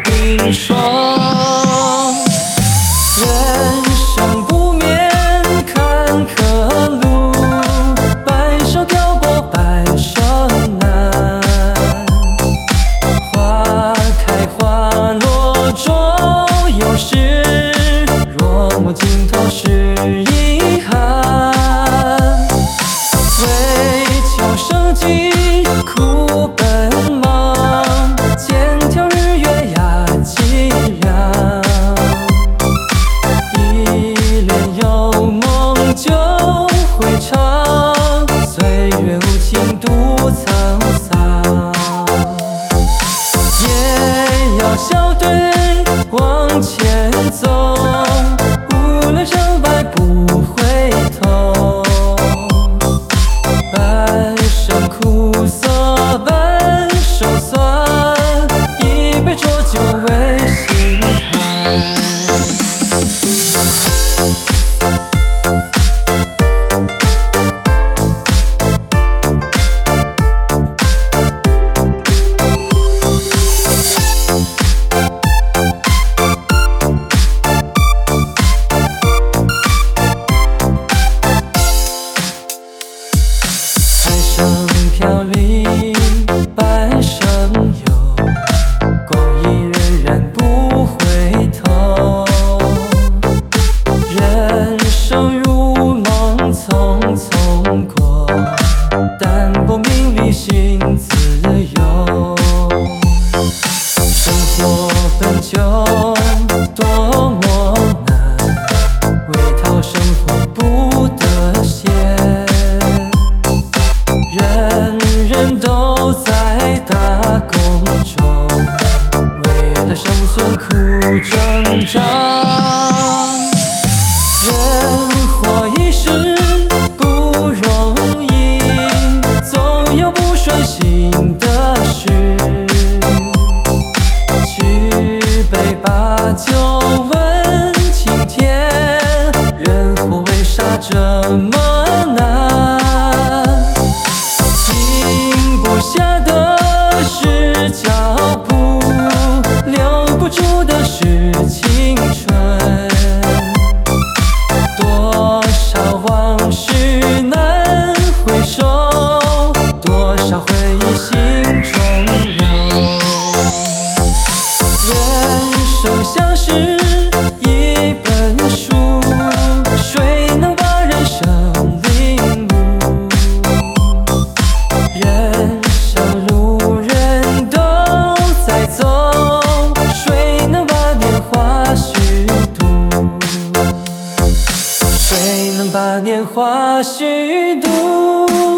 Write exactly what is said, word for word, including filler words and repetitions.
冰霜。人生不免坎坷路，白首漂泊半生难。花开花落终有时，若无尽头是遗憾。为求生计苦奔忙，千条日月压脊梁。一帘幽梦就会长，岁月无情独沧桑。也要笑对往前走，无论成败不回头。半生苦涩半手酸，一杯浊酒为心寒。半生飘零半生有，光阴荏苒不回头。人生如梦匆匆过，淡泊名利心自由。生活本就多么难，为讨生活不得闲。人人都在打工中，为了生存苦挣扎。人活一世不容易，总有不顺心的事。举杯把酒问青天，人活为啥这么难？停不下的是脚步，留不住的是青春。多少往事难回首，多少回忆心中留。人生像是一本书，谁能把人生领悟？人生路人都在走，谁能把年华虚度？谁能把年华虚度？